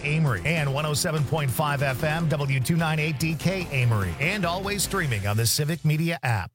Amory, and 107.5 FM W298DK Amory, and always streaming on the Civic Media app.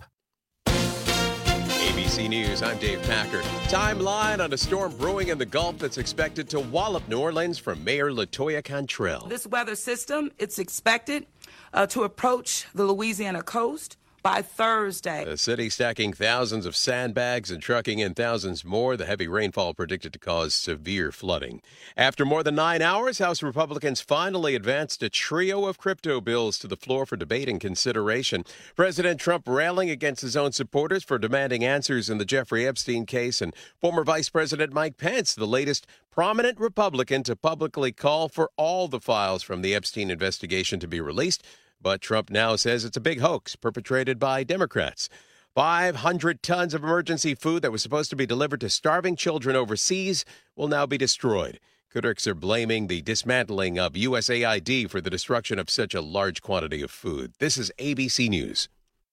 ABC News, I'm Dave Packer. Timeline on a storm brewing in the Gulf that's expected to wallop New Orleans from Mayor LaToya Cantrell. This weather system, it's expected to approach the Louisiana coast by Thursday. The city stacking thousands of sandbags and trucking in thousands more. The heavy rainfall predicted to cause severe flooding. After more than 9 hours, House Republicans finally advanced a trio of crypto bills to the floor for debate and consideration. President Trump railing against his own supporters for demanding answers in the Jeffrey Epstein case, and former Vice President Mike Pence, the latest prominent Republican to publicly call for all the files from the Epstein investigation to be released. But Trump now says it's a big hoax perpetrated by Democrats. 500 tons of emergency food that was supposed to be delivered to starving children overseas will now be destroyed. Critics are blaming the dismantling of USAID for the destruction of such a large quantity of food. This is ABC News.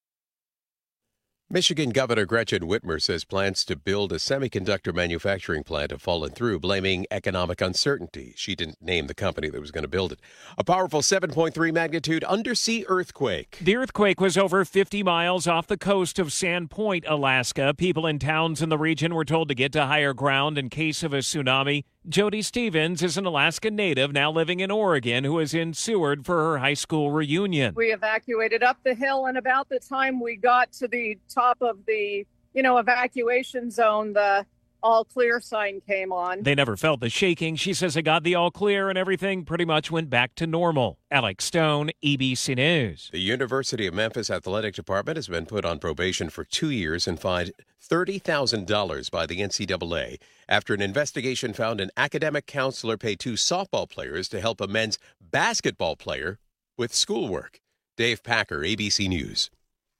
Michigan Governor Gretchen Whitmer says plans to build a semiconductor manufacturing plant have fallen through, blaming economic uncertainty. She didn't name the company that was going to build it. A powerful 7.3 magnitude undersea earthquake. The earthquake was over 50 miles off the coast of Sandpoint, Alaska. People in towns in the region were told to get to higher ground in case of a tsunami. Jody Stevens is an Alaska native now living in Oregon who is in Seward for her high school reunion. We evacuated up the hill, and about the time we got to the top of the, evacuation zone, the all clear sign came on. They never felt the shaking. She says it got the all clear and everything pretty much went back to normal. Alex Stone, ABC News. The University of Memphis Athletic Department has been put on probation for 2 years and fined $30,000 by the NCAA after an investigation found an academic counselor paid 2 softball players to help a men's basketball player with schoolwork. Dave Packer, ABC News.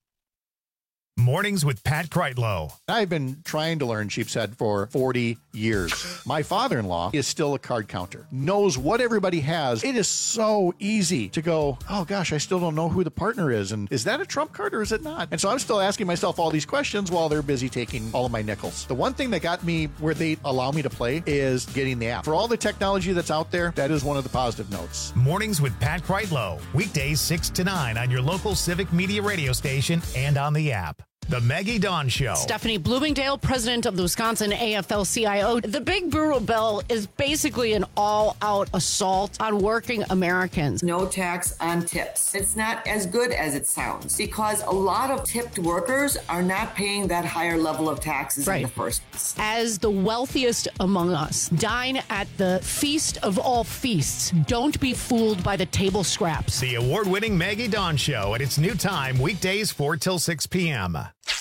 Mornings with Pat Kreitlow. I've been trying to learn Sheepshead for 40 years. My father-in-law is still a card counter, knows what everybody has. It is so easy to go, oh gosh, I still don't know who the partner is. And is that a trump card or is it not? And so I'm still asking myself all these questions while they're busy taking all of my nickels. The one thing that got me where they allow me to play is getting the app. For all the technology that's out there, that is one of the positive notes. Mornings with Pat Kreitlow. Weekdays 6 to 9 on your local Civic Media radio station and on the app. The Maggie Dawn Show. Stephanie Bloomingdale, president of the Wisconsin AFL-CIO. The Big Brutal Bill is basically an all-out assault on working Americans. No tax on tips. It's not as good as it sounds because a lot of tipped workers are not paying that higher level of taxes in the first place. As the wealthiest among us, dine at the feast of all feasts. Don't be fooled by the table scraps. The award-winning Maggie Dawn Show at its new time, weekdays 4 till 6 p.m.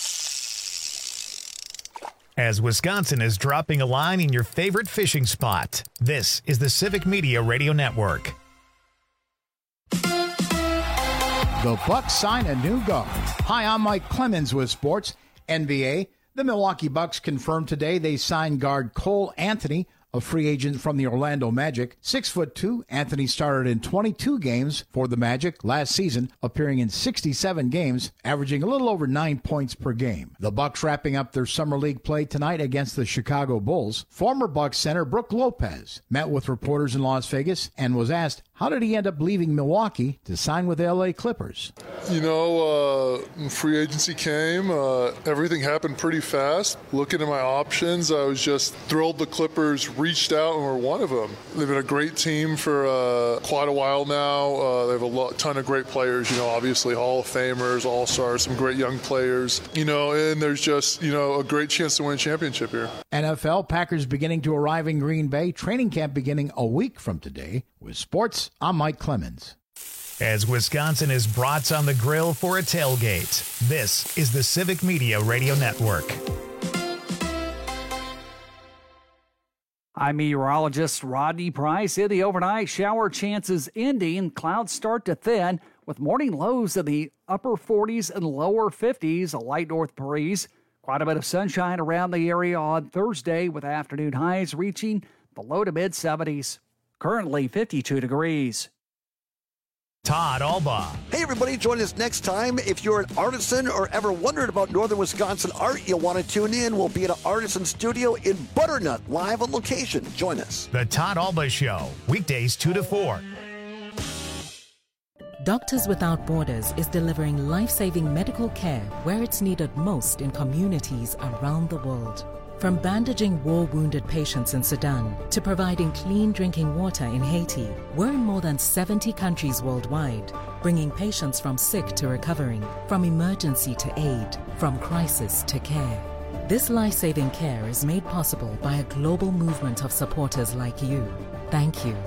As Wisconsin is dropping a line in your favorite fishing spot, this is the Civic Media Radio Network. The Bucks sign a new guard. Hi, I'm Mike Clemens with Sports. NBA, the Milwaukee Bucks confirmed today they signed guard Cole Anthony, a free agent from the Orlando Magic. 6'2", Anthony started in 22 games for the Magic last season, appearing in 67 games, averaging a little over 9 points per game. The Bucks wrapping up their summer league play tonight against the Chicago Bulls. Former Bucks center Brook Lopez met with reporters in Las Vegas and was asked, how did he end up leaving Milwaukee to sign with the LA Clippers? Free agency came. Everything happened pretty fast. Looking at my options, I was just thrilled the Clippers reached out and were one of them. They've been a great team for quite a while now. They have a ton of great players, obviously Hall of Famers, All-Stars, some great young players, and there's just, a great chance to win a championship here. NFL, Packers beginning to arrive in Green Bay. Training camp beginning a week from today. With sports, I'm Mike Clemens. As Wisconsin is brats on the grill for a tailgate, this is the Civic Media Radio Network. I'm meteorologist Rodney Price. In the overnight, shower chances ending. Clouds start to thin with morning lows in the upper 40s and lower 50s, a light north breeze. Quite a bit of sunshine around the area on Thursday with afternoon highs reaching the low to mid 70s. Currently 52 degrees. Todd Alba. Hey, everybody, join us next time. If you're an artisan or ever wondered about Northern Wisconsin art, you'll want to tune in. We'll be at an artisan studio in Butternut, live on location. Join us. The Todd Alba Show, weekdays 2 to 4. Doctors Without Borders is delivering life-saving medical care where it's needed most in communities around the world. From bandaging war-wounded patients in Sudan to providing clean drinking water in Haiti, we're in more than 70 countries worldwide, bringing patients from sick to recovering, from emergency to aid, from crisis to care. This life-saving care is made possible by a global movement of supporters like you. Thank you.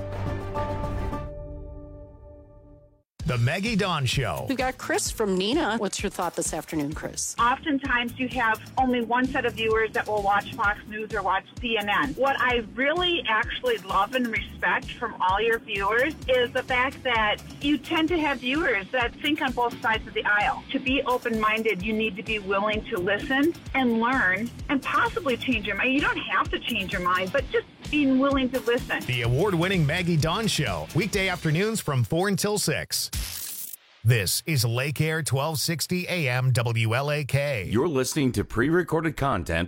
The Maggie Dawn Show. We've got Chris from Neenah. What's your thought this afternoon, Chris? Oftentimes you have only one set of viewers that will watch Fox News or watch CNN. What I really actually love and respect from all your viewers is the fact that you tend to have viewers that think on both sides of the aisle. To be open-minded, you need to be willing to listen and learn and possibly change your mind. You don't have to change your mind, but just being willing to listen. The award-winning Maggie Dawn Show, weekday afternoons from 4 until 6. This is Lake Air 1260 AM WLAK. You're listening to pre-recorded content.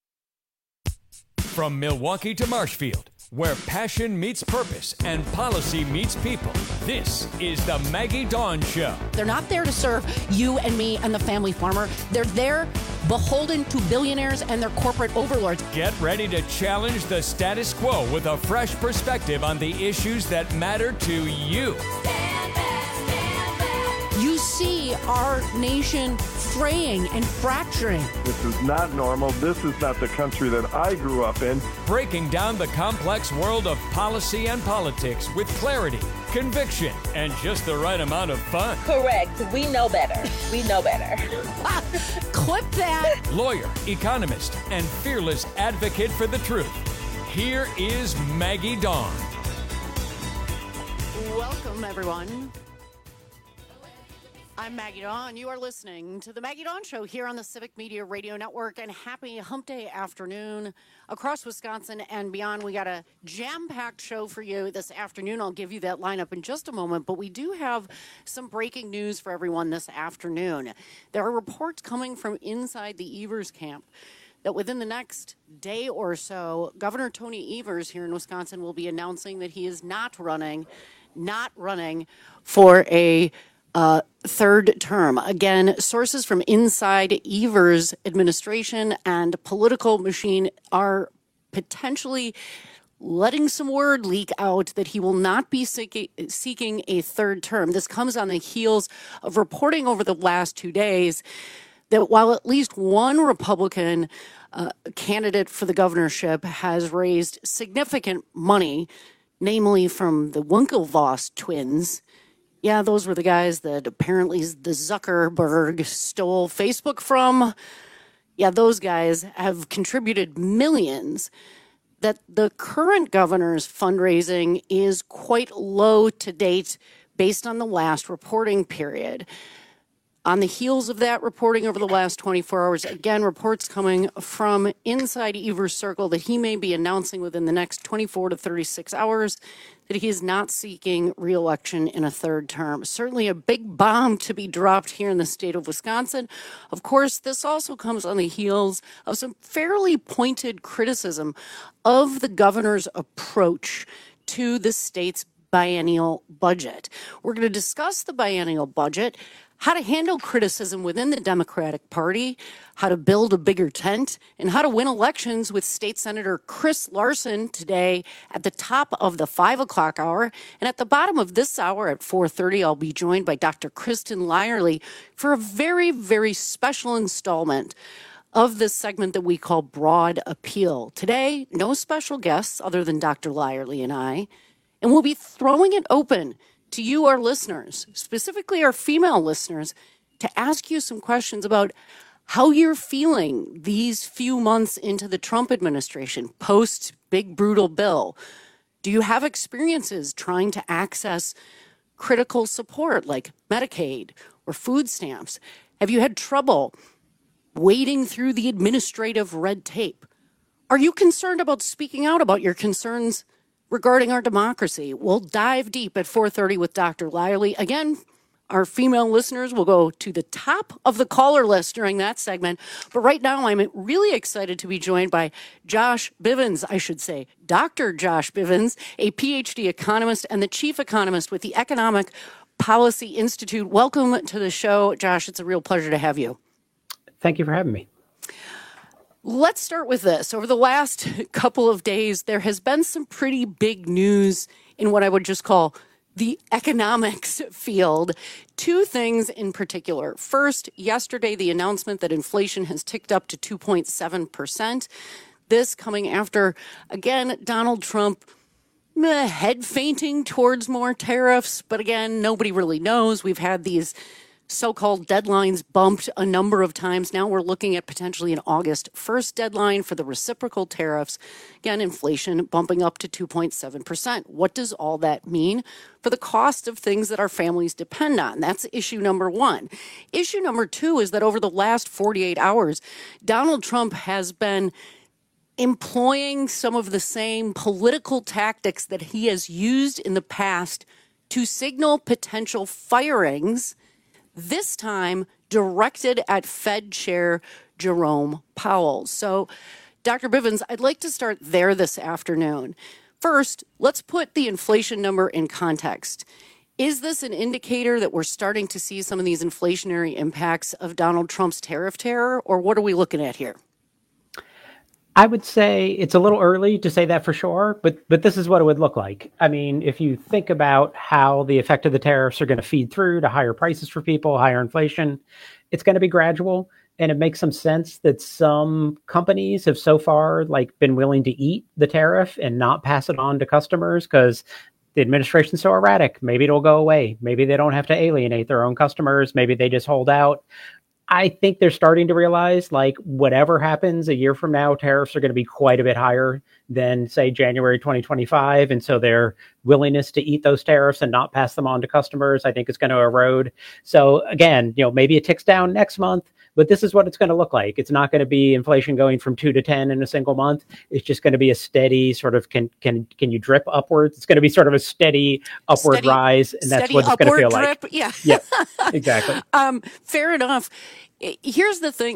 From Milwaukee to Marshfield, where passion meets purpose and policy meets people, this is the Maggie Dawn Show. They're not there to serve you and me and the family farmer. They're there beholden to billionaires and their corporate overlords. Get ready to challenge the status quo with a fresh perspective on the issues that matter to you. You see our nation fraying and fracturing. This is not normal. This is not the country that I grew up in. Breaking down the complex world of policy and politics with clarity, conviction, and just the right amount of fun. Correct. We know better. We know better. Clip that. Lawyer, economist, and fearless advocate for the truth. Here is Maggie Dawn. Welcome, everyone. I'm Maggie Dawn. You are listening to the Maggie Dawn Show here on the Civic Media Radio Network, and happy Hump Day afternoon across Wisconsin and beyond. We got a jam-packed show for you this afternoon. I'll give you that lineup in just a moment, but we do have some breaking news for everyone this afternoon. There are reports coming from inside the Evers camp that within the next day or so, Governor Tony Evers here in Wisconsin will be announcing that he is not running for a third term. Again, sources from inside Evers' administration and political machine are potentially letting some word leak out that he will not be seeking a third term. This comes on the heels of reporting over the last 2 days that while at least one Republican candidate for the governorship has raised significant money, namely from the Winklevoss twins. Yeah, those were the guys that apparently the Zuckerberg stole Facebook from. Yeah, those guys have contributed millions. That the current governor's fundraising is quite low to date based on the last reporting period. On the heels of that reporting over the last 24 hours, again, reports coming from inside Evers' circle that he may be announcing within the next 24 to 36 hours that he is not seeking re-election in a third term. Certainly a big bomb to be dropped here in the state of Wisconsin. Of course, this also comes on the heels of some fairly pointed criticism of the governor's approach to the state's biennial budget. We're going to discuss the biennial budget, how to handle criticism within the Democratic Party, how to build a bigger tent, and how to win elections with State Senator Chris Larson today at the top of the 5 o'clock hour. And at the bottom of this hour at 4:30, I'll be joined by Dr. Kristen Lyerly for a very, very special installment of this segment that we call Broad Appeal. Today, no special guests other than Dr. Lyerly and I, and we'll be throwing it open to you, our listeners, specifically our female listeners, to ask you some questions about how you're feeling these few months into the Trump administration, post big brutal bill. Do you have experiences trying to access critical support like Medicaid or food stamps? Have you had trouble wading through the administrative red tape? Are you concerned about speaking out about your concerns regarding our democracy. We'll dive deep at 4:30 with Dr. Liley. Again, our female listeners will go to the top of the caller list during that segment. But right now, I'm really excited to be joined by Josh Bivens, I should say, Dr. Josh Bivens, a PhD economist and the chief economist with the Economic Policy Institute. Welcome to the show, Josh. It's a real pleasure to have you. Thank you for having me. Let's start with this. Over the last couple of days, there has been some pretty big news in what I would just call the economics field. Two things in particular. First, yesterday, the announcement that inflation has ticked up to 2.7%. This coming after, again, Donald Trump head fainting towards more tariffs. But again, nobody really knows. We've had these so-called deadlines bumped a number of times. Now we're looking at potentially an August 1st deadline for the reciprocal tariffs. Again, inflation bumping up to 2.7%. What does all that mean for the cost of things that our families depend on? That's issue number one. Issue number two is that over the last 48 hours, Donald Trump has been employing some of the same political tactics that he has used in the past to signal potential firings, this time directed at Fed Chair Jerome Powell. So, Dr. Bivens, I'd like to start there this afternoon. First, let's put the inflation number in context. Is this an indicator that we're starting to see some of these inflationary impacts of Donald Trump's tariff terror, or what are we looking at here? I would say it's a little early to say that for sure, but this is what it would look like. I mean, if you think about how the effect of the tariffs are going to feed through to higher prices for people, higher inflation, it's going to be gradual. And it makes some sense that some companies have so far been willing to eat the tariff and not pass it on to customers because the administration's so erratic. Maybe it'll go away. Maybe they don't have to alienate their own customers. Maybe they just hold out. I think they're starting to realize, whatever happens a year from now, tariffs are going to be quite a bit higher than, say, January 2025. And so their willingness to eat those tariffs and not pass them on to customers, I think, is going to erode. So again, maybe it ticks down next month, but this is what it's going to look like. It's not going to be inflation going from 2 to 10 in a single month. It's just going to be a steady sort of, can you drip upwards? It's going to be sort of a steady upward rise. And that's what it's going to feel drip, like. Yeah, exactly. Fair enough. Here's the thing.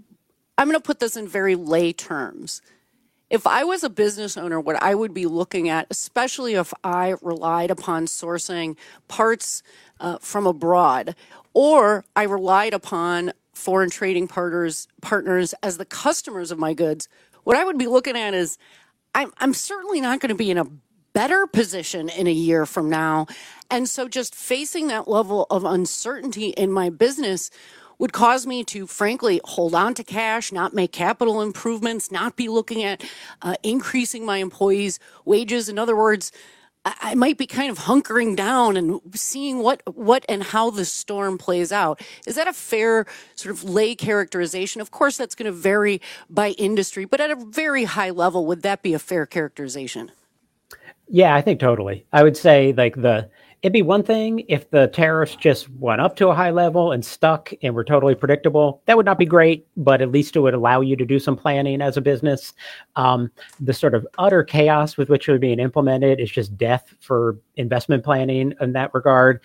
I'm going to put this in very lay terms. If I was a business owner, what I would be looking at, especially if I relied upon sourcing parts from abroad, or I relied upon foreign trading partners as the customers of my goods, what I would be looking at is I'm certainly not going to be in a better position in a year from now. And so just facing that level of uncertainty in my business would cause me to, frankly, hold on to cash, not make capital improvements, not be looking at increasing my employees' wages. In other words, I might be kind of hunkering down and seeing what and how the storm plays out. Is that a fair sort of lay characterization? Of course, that's going to vary by industry, but at a very high level, would that be a fair characterization? Yeah, I think totally. I would say it'd be one thing if the tariffs just went up to a high level and stuck and were totally predictable. That would not be great, but at least it would allow you to do some planning as a business. The sort of utter chaos with which they're being implemented is just death for investment planning in that regard.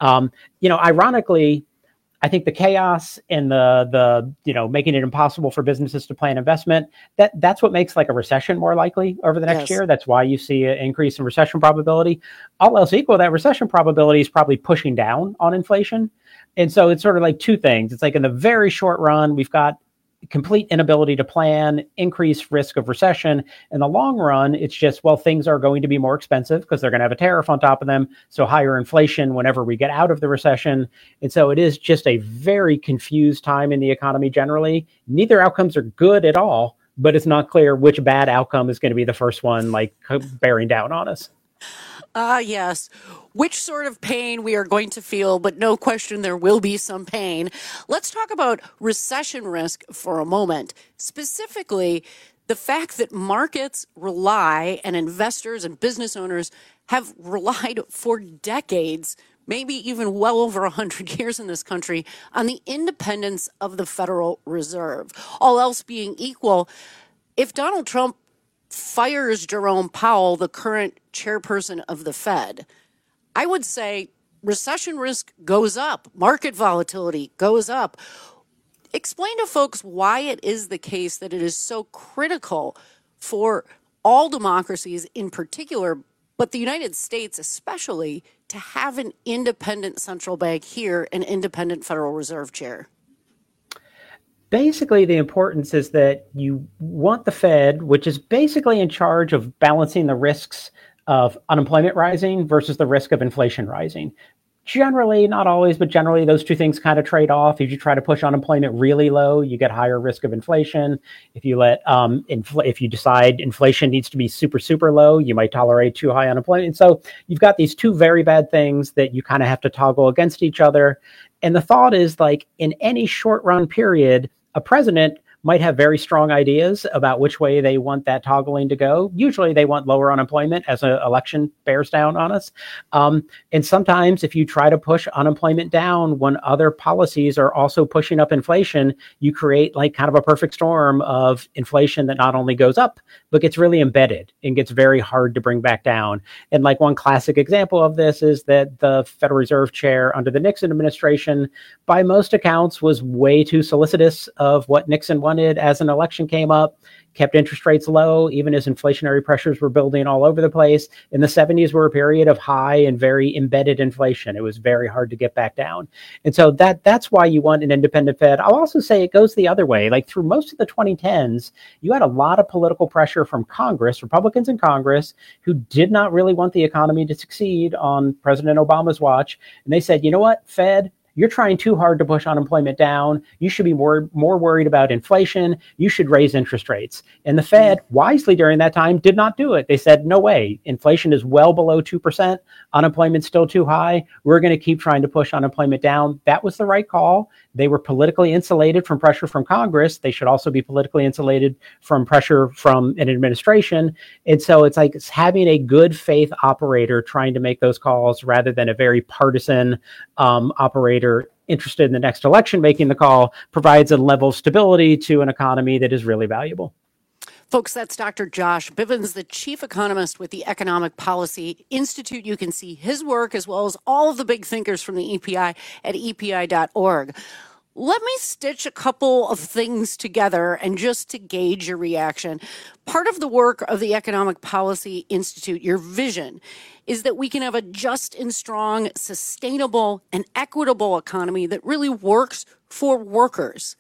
Ironically, I think the chaos and the making it impossible for businesses to plan investment, that's what makes a recession more likely over the next year. That's why you see an increase in recession probability. All else equal, that recession probability is probably pushing down on inflation. And so it's sort of two things. It's in the very short run, we've got complete inability to plan, increased risk of recession. In the long run, it's just, things are going to be more expensive because they're going to have a tariff on top of them. So higher inflation whenever we get out of the recession. And so it is just a very confused time in the economy generally. Neither outcomes are good at all, but it's not clear which bad outcome is going to be the first one, bearing down on us. Yes. Which sort of pain we are going to feel, but no question there will be some pain. Let's talk about recession risk for a moment. Specifically, the fact that markets rely and investors and business owners have relied for decades, maybe even well over 100 years in this country, on the independence of the Federal Reserve. All else being equal, if Donald Trump fires Jerome Powell, the current chairperson of the Fed, I would say recession risk goes up, market volatility goes up. Explain to folks why it is the case that it is so critical for all democracies in particular, but the United States especially, to have an independent central bank here, an independent Federal Reserve chair. Basically, the importance is that you want the Fed, which is basically in charge of balancing the risks of unemployment rising versus the risk of inflation rising. Generally, not always, but generally those two things kind of trade off. If you try to push unemployment really low, you get higher risk of inflation. If you let if you decide inflation needs to be super, super low, you might tolerate too high unemployment. And so you've got these two very bad things that you kind of have to toggle against each other. And the thought is, like, in any short run period, a president might have very strong ideas about which way they want that toggling to go. Usually they want lower unemployment as an election bears down on us. And sometimes if you try to push unemployment down when other policies are also pushing up inflation, you create like kind of a perfect storm of inflation that not only goes up, but gets really embedded and gets very hard to bring back down. And like one classic example of this is that the Federal Reserve chair under the Nixon administration, by most accounts, was way too solicitous of what Nixon wanted as an election came up, kept interest rates low, even as inflationary pressures were building all over the place. In the 70s were a period of high and very embedded inflation. It was very hard to get back down. And so that's why you want an independent Fed. I'll also say it goes the other way. Like through most of the 2010s, you had a lot of political pressure from Congress, Republicans in Congress, who did not really want the economy to succeed on President Obama's watch. And they said, you know what, Fed, you're trying too hard to push unemployment down. You should be more worried about inflation. You should raise interest rates. And the Fed, wisely during that time, did not do it. They said, no way. Inflation is well below 2%. Unemployment's still too high. We're going to keep trying to push unemployment down. That was the right call. They were politically insulated from pressure from Congress. They should also be politically insulated from pressure from an administration. And so it's like it's having a good faith operator trying to make those calls rather than a very partisan operator interested in the next election making the call provides a level of stability to an economy that is really valuable. Folks, that's Dr. Josh Bivens, the chief economist with the Economic Policy Institute. You can see his work as well as all of the big thinkers from the EPI at epi.org. Let me stitch a couple of things together and just to gauge your reaction. Part of the work of the Economic Policy Institute, your vision, is that we can have a just and strong, sustainable, and equitable economy that really works for workers.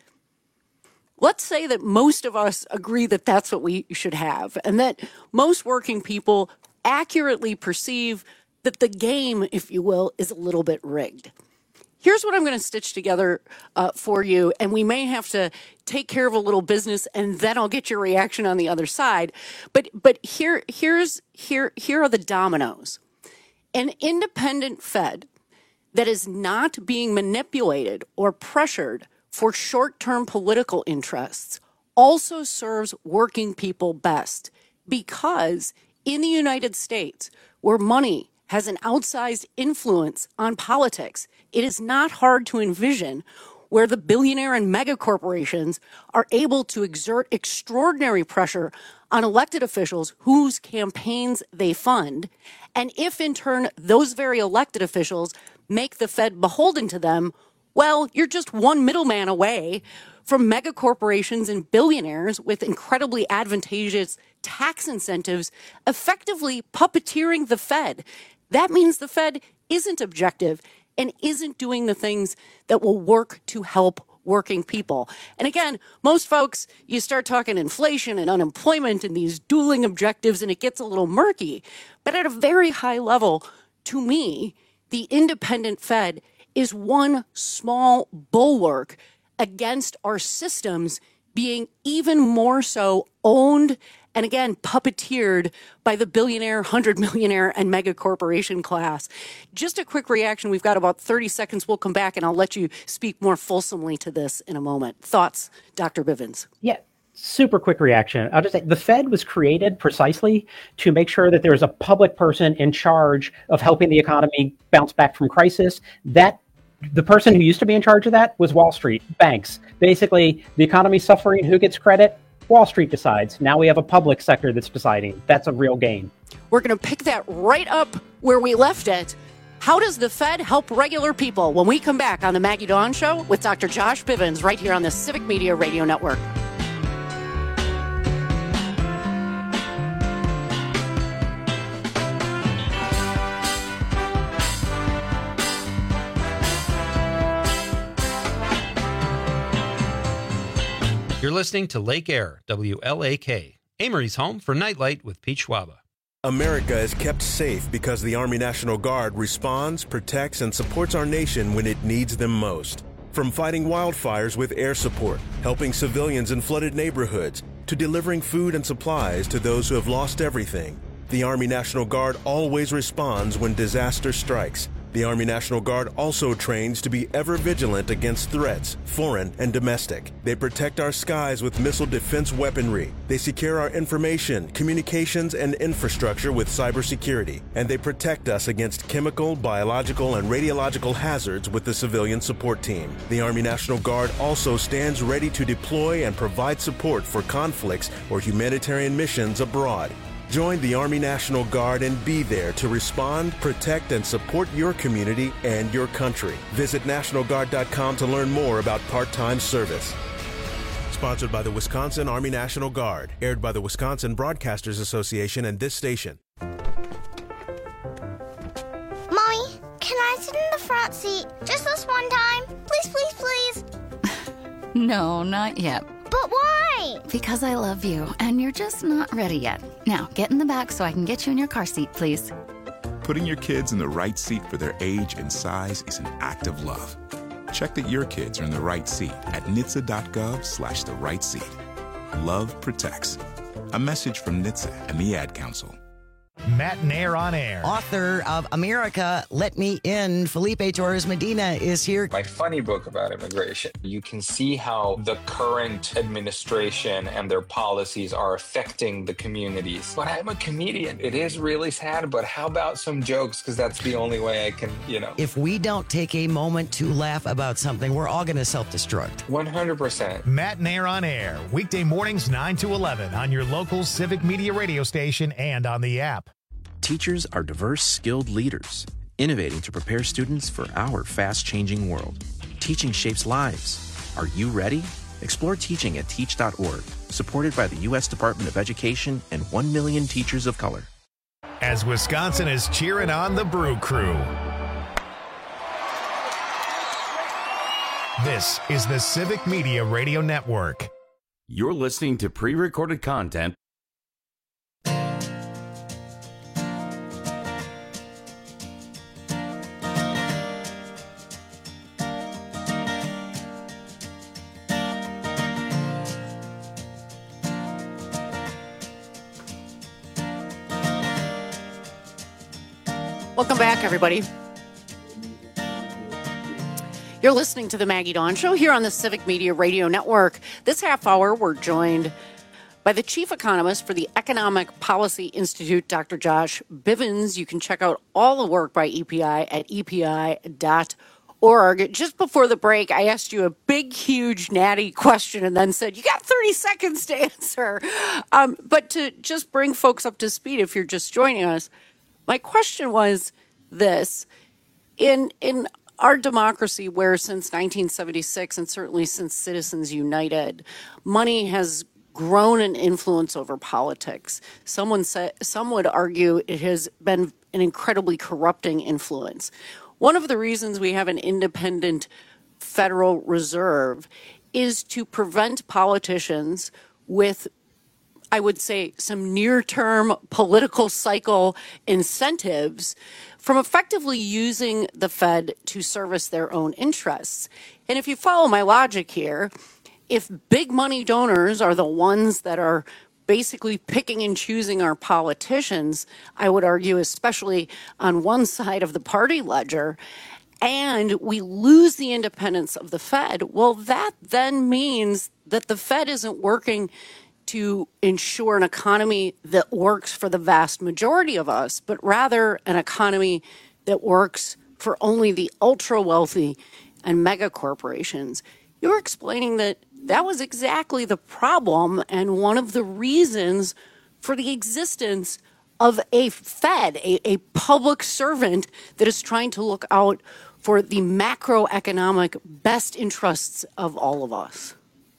Let's say that most of us agree that that's what we should have, and that most working people accurately perceive that the game, if you will, is a little bit rigged. Here's what I'm going to stitch together for you, and we may have to take care of a little business, and then I'll get your reaction on the other side. But here are the dominoes. An independent Fed that is not being manipulated or pressured for short-term political interests also serves working people best, because in the United States, where money has an outsized influence on politics, it is not hard to envision where the billionaire and mega corporations are able to exert extraordinary pressure on elected officials whose campaigns they fund. And if in turn those very elected officials make the Fed beholden to them, well, you're just one middleman away from mega corporations and billionaires with incredibly advantageous tax incentives effectively puppeteering the Fed. That means the Fed isn't objective and isn't doing the things that will work to help working people. And again, most folks, you start talking inflation and unemployment and these dueling objectives, and it gets a little murky. But at a very high level, to me, the independent Fed is one small bulwark against our systems being even more so owned and again, puppeteered by the billionaire, 100 millionaire, and mega corporation class. Just a quick reaction. We've got about 30 seconds. We'll come back, and I'll let you speak more fulsomely to this in a moment. Thoughts, Dr. Bivens? Yeah. Super quick reaction. I'll just say the Fed was created precisely to make sure that there's a public person in charge of helping the economy bounce back from crisis. That the person who used to be in charge of that was Wall Street, banks. Basically, the economy's suffering. Who gets credit? Wall Street decides. Now we have a public sector that's deciding. That's a real gain. We're going to pick that right up where we left it. How does the Fed help regular people? When we come back on the Maggie Dawn Show with Dr. Josh Bivens right here on the Civic Media Radio Network. You're listening to Lake Air, WLAK, Amory's home for Nightlight with Pete Schwaba. America is kept safe because the Army National Guard responds, protects, and supports our nation when it needs them most. From fighting wildfires with air support, helping civilians in flooded neighborhoods, to delivering food and supplies to those who have lost everything, the Army National Guard always responds when disaster strikes. The Army National Guard also trains to be ever vigilant against threats, foreign and domestic. They protect our skies with missile defense weaponry. They secure our information, communications, and infrastructure with cybersecurity. And they protect us against chemical, biological, and radiological hazards with the civilian support team. The Army National Guard also stands ready to deploy and provide support for conflicts or humanitarian missions abroad. Join the Army National Guard and be there to respond, protect, and support your community and your country. Visit NationalGuard.com to learn more about part-time service. Sponsored by the Wisconsin Army National Guard. Aired by the Wisconsin Broadcasters Association and this station. Mommy, can I sit in the front seat just this one time? Please, please, please. No, not yet. But why? Because I love you, and you're just not ready yet. Now, get in the back so I can get you in your car seat, please. Putting your kids in the right seat for their age and size is an act of love. Check that your kids are in the right seat at NHTSA.gov/the right seat. Love protects. A message from NHTSA and the Ad Council. Matt Nair on air. Author of America, Let Me In, Felipe Torres Medina is here. My funny book about immigration. You can see how the current administration and their policies are affecting the communities. But I'm a comedian. It is really sad, but how about some jokes? Because that's the only way I can, If we don't take a moment to laugh about something, we're all going to self-destruct. 100%. Matt Nair on air. Weekday mornings 9 to 11 on your local Civic Media radio station and on the app. Teachers are diverse, skilled leaders, innovating to prepare students for our fast-changing world. Teaching shapes lives. Are you ready? Explore teaching at teach.org, supported by the U.S. Department of Education and 1 million teachers of color. As Wisconsin is cheering on the Brew Crew. This is the Civic Media Radio Network. You're listening to pre-recorded content. Welcome back, everybody. You're listening to the Maggie Dawn Show here on the Civic Media Radio Network. This half hour, we're joined by the chief economist for the Economic Policy Institute, Dr. Josh Bivens. You can check out all the work by EPI at epi.org. Just before the break, I asked you a big, huge, natty question and then said, you got 30 seconds to answer. But to just bring folks up to speed, if you're just joining us, my question was this. In our democracy, where since 1976 and certainly since Citizens United, money has grown in influence over politics. Some would argue it has been an incredibly corrupting influence. One of the reasons we have an independent Federal Reserve is to prevent politicians with, I would say, some near-term political cycle incentives from effectively using the Fed to service their own interests. And if you follow my logic here, if big money donors are the ones that are basically picking and choosing our politicians, I would argue, especially on one side of the party ledger, and we lose the independence of the Fed, well, that then means that the Fed isn't working to ensure an economy that works for the vast majority of us, but rather an economy that works for only the ultra wealthy and mega corporations. you were explaining that was exactly the problem and one of the reasons for the existence of a Fed, a public servant that is trying to look out for the macroeconomic best interests of all of us.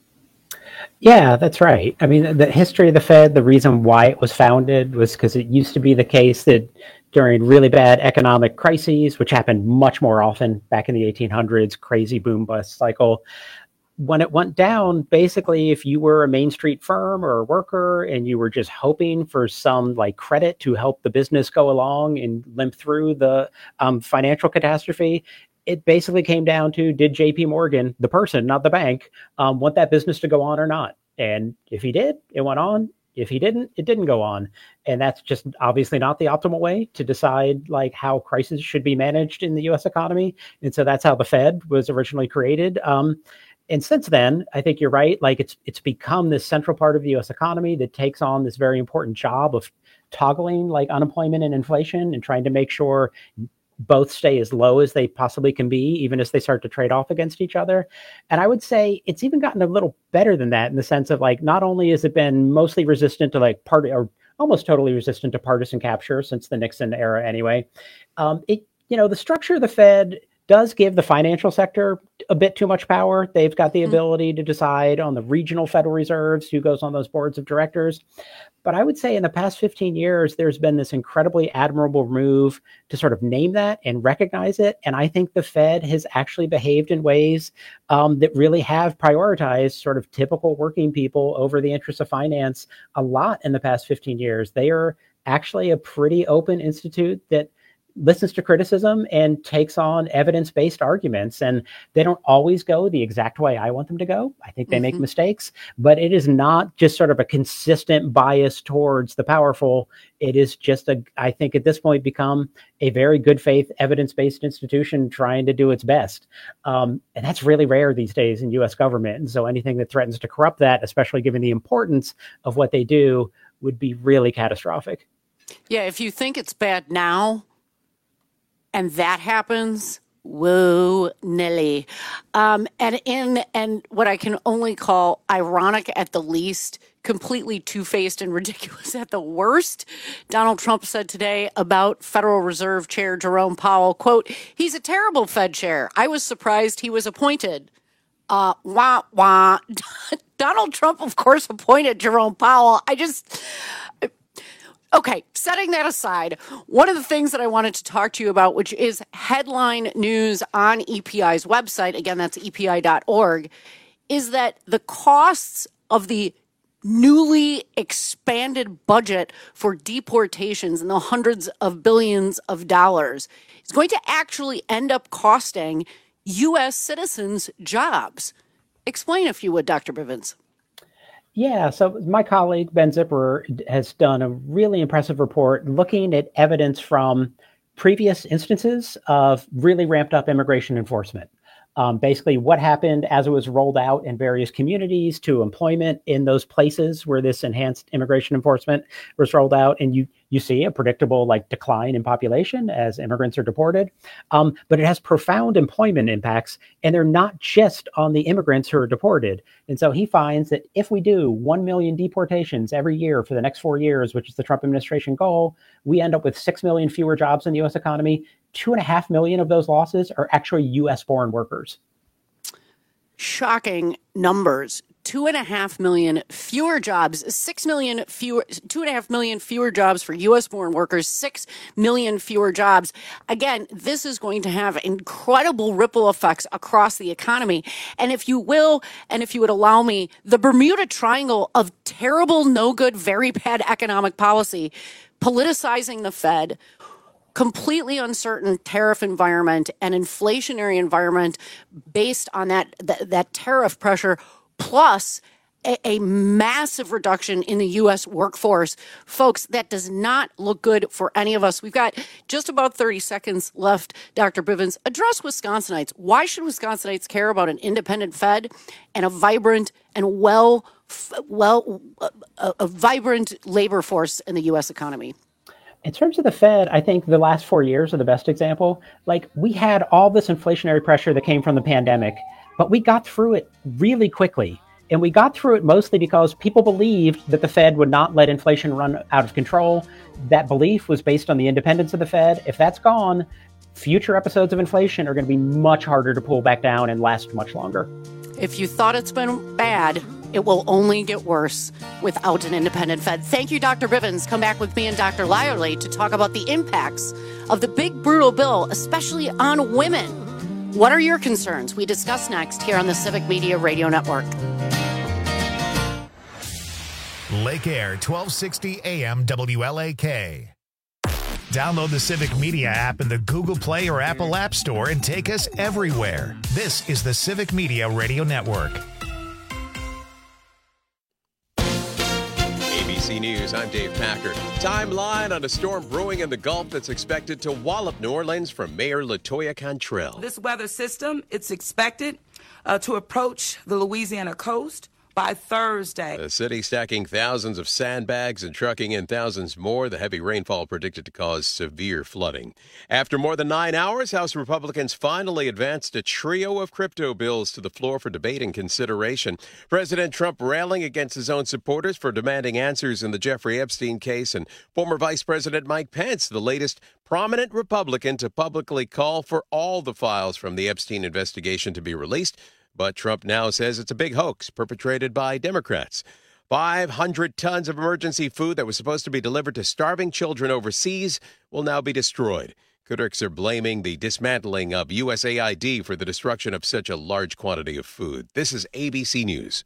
Yeah, that's right. I mean, the history of the Fed, the reason why it was founded was because it used to be the case that during really bad economic crises, which happened much more often back in the 1800s, crazy boom bust cycle, when it went down, basically, if you were a Main Street firm or a worker and you were just hoping for some like credit to help the business go along and limp through the financial catastrophe, it basically came down to, did JP Morgan, the person, not the bank, want that business to go on or not? And if he did, it went on. If he didn't, it didn't go on. And that's just obviously not the optimal way to decide like how crises should be managed in the US economy. And so that's how the Fed was originally created. And since then, I think you're right. Like it's become this central part of the U.S. economy that takes on this very important job of toggling like unemployment and inflation and trying to make sure both stay as low as they possibly can be, even as they start to trade off against each other. And I would say it's even gotten a little better than that in the sense of like, not only has it been mostly resistant to like or almost totally resistant to partisan capture since the Nixon era anyway. The structure of the Fed does give the financial sector a bit too much power. They've got the ability to decide on the regional Federal Reserves, who goes on those boards of directors. But I would say in the past 15 years, there's been this incredibly admirable move to sort of name that and recognize it. And I think the Fed has actually behaved in ways that really have prioritized sort of typical working people over the interests of finance a lot in the past 15 years. They are actually a pretty open institute that listens to criticism and takes on evidence-based arguments. And they don't always go the exact way I want them to go. I think they make mistakes, but it is not just sort of a consistent bias towards the powerful. It is just I think at this point become a very good faith evidence-based institution trying to do its best. And that's really rare these days in US government. And so anything that threatens to corrupt that, especially given the importance of what they do, would be really catastrophic. Yeah, if you think it's bad now, and that happens, whoa, Nelly. And what I can only call ironic at the least, completely two-faced and ridiculous at the worst, Donald Trump said today about Federal Reserve Chair Jerome Powell, quote, "He's a terrible Fed chair. I was surprised he was appointed." Wah, wah. Donald Trump, of course, appointed Jerome Powell. Okay, setting that aside, one of the things that I wanted to talk to you about, which is headline news on EPI's website, again, that's epi.org, is that the costs of the newly expanded budget for deportations in the hundreds of billions of dollars is going to actually end up costing U.S. citizens jobs. Explain, if you would, Dr. Bivens. Yeah, so my colleague, Ben Zipper, has done a really impressive report looking at evidence from previous instances of really ramped up immigration enforcement. Basically, what happened as it was rolled out in various communities to employment in those places where this enhanced immigration enforcement was rolled out. And you see a predictable decline in population as immigrants are deported. But it has profound employment impacts, and they're not just on the immigrants who are deported. And so he finds that if we do 1 million deportations every year for the next 4 years, which is the Trump administration goal, we end up with 6 million fewer jobs in the U.S. economy. 2.5 million of those losses are actually U.S.-born workers. Shocking numbers. 2.5 million fewer jobs, 6 million fewer, 2.5 million fewer jobs for U.S.-born workers, 6 million fewer jobs. Again, this is going to have incredible ripple effects across the economy. And if you will, and if you would allow me, the Bermuda Triangle of terrible, no good, very bad economic policy, politicizing the Fed, completely uncertain tariff environment and inflationary environment based on that tariff pressure, plus a massive reduction in the U.S. workforce. Folks, that does not look good for any of us. We've got just about 30 seconds left. Dr. Bivens, address Wisconsinites. Why should Wisconsinites care about an independent Fed and a vibrant and a vibrant labor force in the U.S. economy? In terms of the Fed, I think the last 4 years are the best example. We had all this inflationary pressure that came from the pandemic. but we got through it really quickly. And we got through it mostly because people believed that the Fed would not let inflation run out of control. That belief was based on the independence of the Fed. If that's gone, future episodes of inflation are going to be much harder to pull back down and last much longer. If you thought it's been bad, it will only get worse without an independent Fed. Thank you, Dr. Bivens. Come back with me and Dr. Lyerly to talk about the impacts of the big, brutal bill, especially on women. What are your concerns? We discuss next here on the Civic Media Radio Network. Lake Air 1260 AM WLAK. Download the Civic Media app in the Google Play or Apple App Store and take us everywhere. This is the Civic Media Radio Network. ABC News, I'm Dave Packard. Timeline on a storm brewing in the Gulf that's expected to wallop New Orleans from Mayor LaToya Cantrell. This weather system, it's expected to approach the Louisiana coast by Thursday. The city stacking thousands of sandbags and trucking in thousands more. The heavy rainfall predicted to cause severe flooding. After more than 9 hours, House Republicans finally advanced a trio of crypto bills to the floor for debate and consideration. President Trump railing against his own supporters for demanding answers in the Jeffrey Epstein case, and former Vice President Mike Pence, the latest prominent Republican to publicly call for all the files from the Epstein investigation to be released. But Trump now says it's a big hoax perpetrated by Democrats. 500 tons of emergency food that was supposed to be delivered to starving children overseas will now be destroyed. Critics are blaming the dismantling of USAID for the destruction of such a large quantity of food. This is ABC News.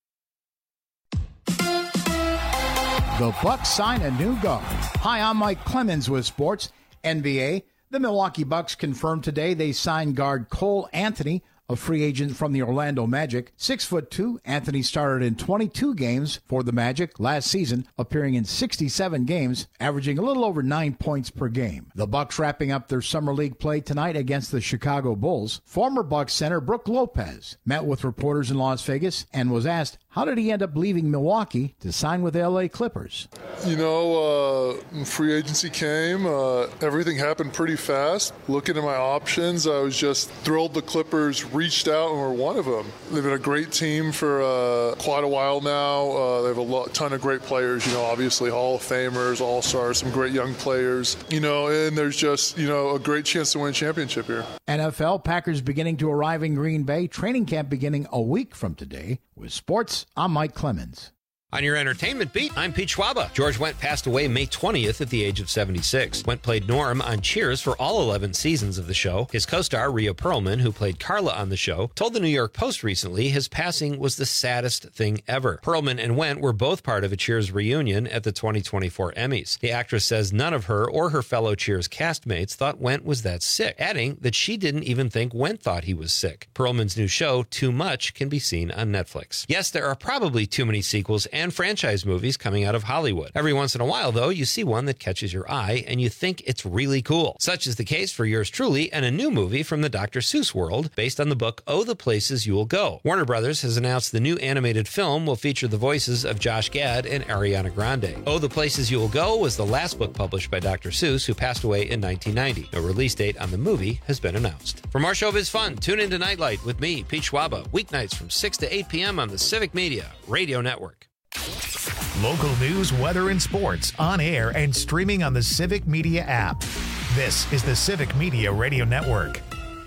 The Bucks sign a new guard. Hi, I'm Mike Clemens with Sports. NBA, the Milwaukee Bucks confirmed today they signed guard Cole Anthony, a free agent from the Orlando Magic. 6'2", Anthony started in 22 games for the Magic last season, appearing in 67 games, averaging a little over 9 points per game. The Bucks wrapping up their summer league play tonight against the Chicago Bulls. Former Bucks center Brook Lopez met with reporters in Las Vegas and was asked, how did he end up leaving Milwaukee to sign with the LA Clippers? You know, free agency came. Everything happened pretty fast. Looking at my options, I was just thrilled the Clippers reached out and were one of them. They've been a great team for quite a while now. They have a ton of great players, you know, obviously Hall of Famers, All-Stars, some great young players, you know, and there's just, you know, a great chance to win a championship here. NFL, Packers beginning to arrive in Green Bay. Training camp beginning a week from today. With sports, I'm Mike Clemens. On your entertainment beat, I'm Pete Schwaba. George Wendt passed away May 20th at the age of 76. Wendt played Norm on Cheers for all 11 seasons of the show. His co-star, Rhea Perlman, who played Carla on the show, told the New York Post recently his passing was the saddest thing ever. Perlman and Wendt were both part of a Cheers reunion at the 2024 Emmys. The actress says none of her or her fellow Cheers castmates thought Wendt was that sick, adding that she didn't even think Wendt thought he was sick. Perlman's new show, Too Much, can be seen on Netflix. Yes, there are probably too many sequels and franchise movies coming out of Hollywood. Every once in a while, though, you see one that catches your eye and you think it's really cool. Such is the case for yours truly and a new movie from the Dr. Seuss world based on the book Oh, the Places You'll Go. Warner Brothers has announced the new animated film will feature the voices of Josh Gad and Ariana Grande. Oh, the Places You'll Go was the last book published by Dr. Seuss, who passed away in 1990. No release date on the movie has been announced. For more showbiz fun, tune into Nightlight with me, Pete Schwaba, weeknights from 6 to 8 p.m. on the Civic Media Radio Network. Local news, weather, and sports on air and streaming on the Civic Media app. This is the Civic Media Radio Network.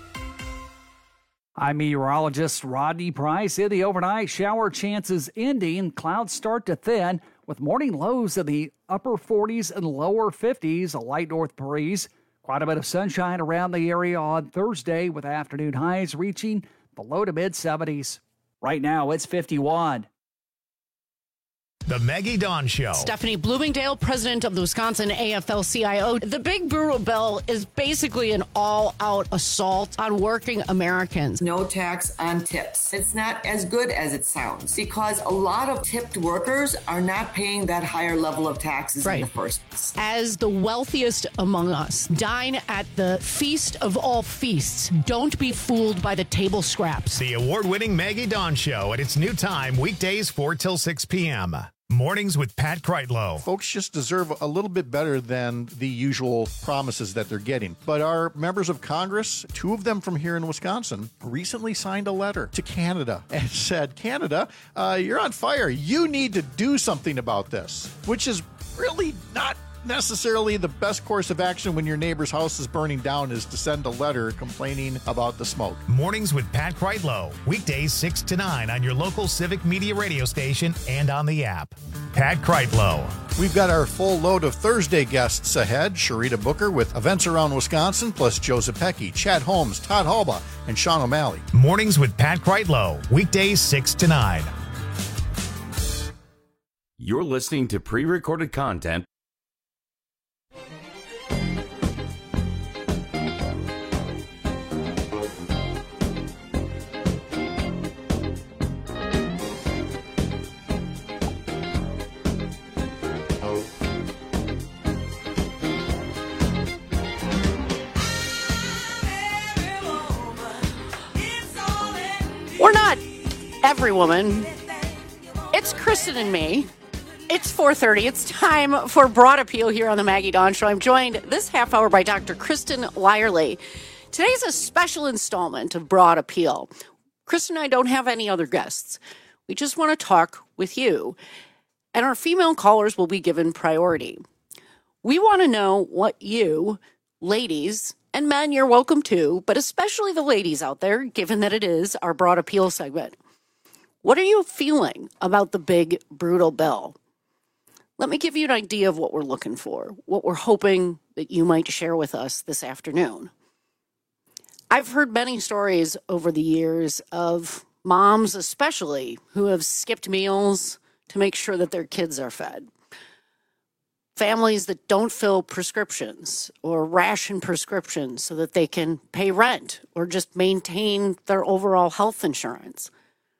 I'm meteorologist Rodney Price. In the overnight, shower chances ending. Clouds start to thin with morning lows in the upper 40s and lower 50s. A light north breeze. Quite a bit of sunshine around the area on Thursday with afternoon highs reaching the low to mid 70s. Right now, it's 51. The Maggie Dawn Show. Stephanie Bloomingdale, president of the Wisconsin AFL-CIO. The Big Brutal Bill is basically an all-out assault on working Americans. No tax on tips. It's not as good as it sounds because a lot of tipped workers are not paying that higher level of taxes in the first place. As the wealthiest among us, dine at the feast of all feasts. Don't be fooled by the table scraps. The award-winning Maggie Dawn Show at its new time, weekdays 4 till 6 p.m. Mornings with Pat Kreitlow. Folks just deserve a little bit better than the usual promises that they're getting. But our members of Congress, 2 of them from here in Wisconsin, recently signed a letter to Canada and said, Canada, you're on fire. You need to do something about this, which is really not necessarily the best course of action when your neighbor's house is burning down, is to send a letter complaining about the smoke. Mornings with Pat Kreitlow. Weekdays 6 to 9 on your local Civic Media radio station and on the app. Pat Kreitlow. We've got our full load of Thursday guests ahead. Sharita Booker with Events Around Wisconsin, plus Joe Zepecki, Chad Holmes, Todd Halba, and Sean O'Malley. Mornings with Pat Kreitlow. Weekdays 6 to 9. You're listening to pre-recorded content. We're not every woman. It's Kristen and me. It's 4:30. It's time for Broad Appeal here on the Maggie Dawn Show. I'm joined this half hour by Dr. Kristen Lyerly. Today's a special installment of Broad Appeal. Kristen and I don't have any other guests. We just want to talk with you. And our female callers will be given priority. We want to know what you, ladies, and men, you're welcome to, but especially the ladies out there, given that it is our Broad Appeal segment. What are you feeling about the big, brutal bill? Let me give you an idea of what we're looking for, what we're hoping that you might share with us this afternoon. I've heard many stories over the years of moms especially who have skipped meals to make sure that their kids are fed. Families that don't fill prescriptions or ration prescriptions so that they can pay rent or just maintain their overall health insurance.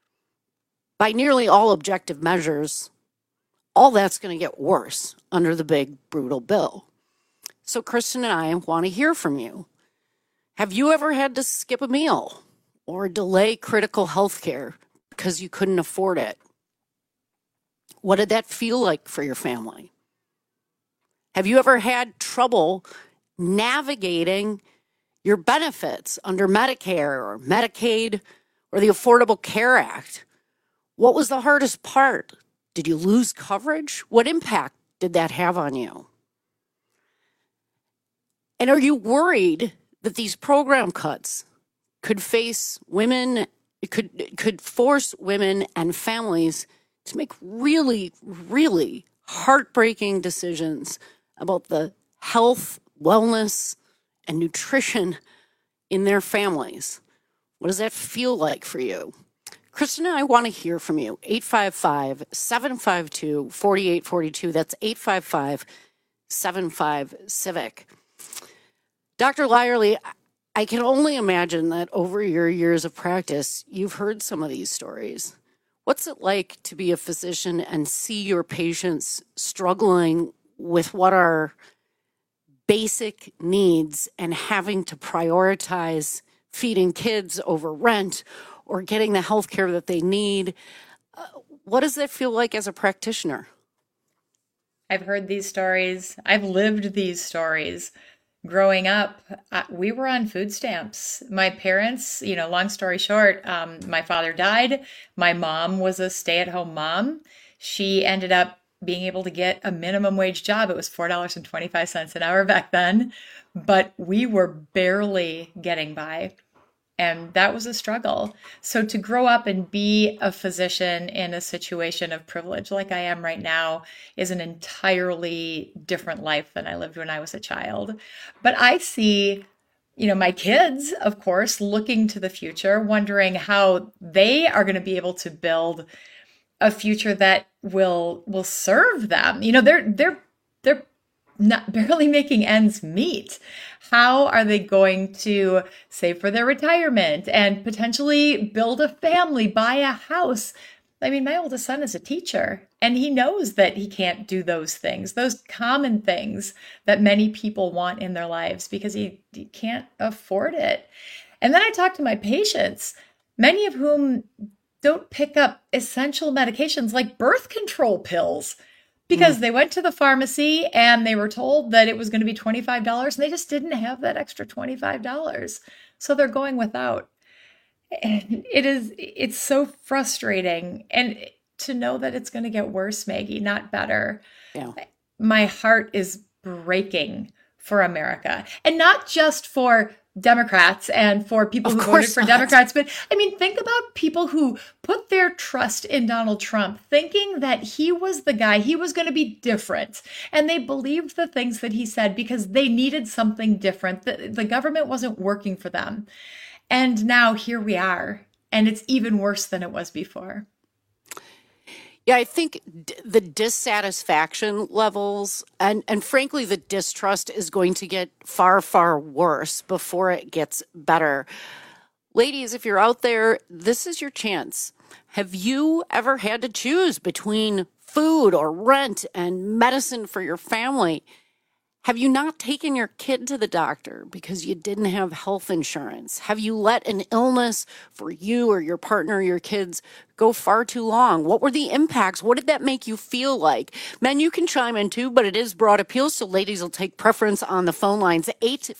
By nearly all objective measures, all that's going to get worse under the big, brutal bill. So Kristen and I want to hear from you. Have you ever had to skip a meal or delay critical health care because you couldn't afford it? What did that feel like for your family? Have you ever had trouble navigating your benefits under Medicare or Medicaid or the Affordable Care Act? What was the hardest part? Did you lose coverage? What impact did that have on you? And are you worried that these program cuts could force women and families to make really, really heartbreaking decisions about the health, wellness, and nutrition in their families? What does that feel like for you? Kristen and I want to hear from you. 855-752-4842. That's 855-75-CIVIC. Dr. Lyerly, I can only imagine that over your years of practice, you've heard some of these stories. What's it like to be a physician and see your patients struggling with what are basic needs and having to prioritize feeding kids over rent or getting the health care that they need? What does that feel like as a practitioner? I've heard these stories. I've lived these stories. Growing up, we were on food stamps. My parents, long story short, my father died. My mom was a stay-at-home mom. She ended up being able to get a minimum wage job. It was $4.25 an hour back then, but we were barely getting by. And that was a struggle. So to grow up and be a physician in a situation of privilege like I am right now is an entirely different life than I lived when I was a child. But I see, my kids, of course, looking to the future, wondering how they are going to be able to build a future that will serve them. They're not barely making ends meet. How are they going to save for their retirement and potentially build a family, buy a house? I mean, my oldest son is a teacher, and he knows that he can't do those things, those common things that many people want in their lives, because he can't afford it. And then I talk to my patients, many of whom don't pick up essential medications like birth control pills because they went to the pharmacy and they were told that it was going to be $25 and they just didn't have that extra $25. So they're going without. And it's so frustrating. And to know that it's going to get worse, Maggie, not better. Yeah. My heart is breaking for America, and not just for Democrats and for people who voted for Democrats, but I mean, think about people who put their trust in Donald Trump, thinking that he was the guy, he was going to be different. And they believed the things that he said because they needed something different. The government wasn't working for them. And now here we are, and it's even worse than it was before. Yeah, I think the dissatisfaction levels and frankly, the distrust is going to get far, far worse before it gets better. Ladies, if you're out there, this is your chance. Have you ever had to choose between food or rent and medicine for your family? Have you not taken your kid to the doctor because you didn't have health insurance? Have you let an illness for you or your partner or your kids go far too long? What were the impacts? What did that make you feel like? Men, you can chime in too, but it is broad appeal, so ladies will take preference on the phone lines.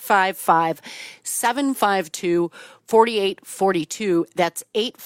855-752-4842. That's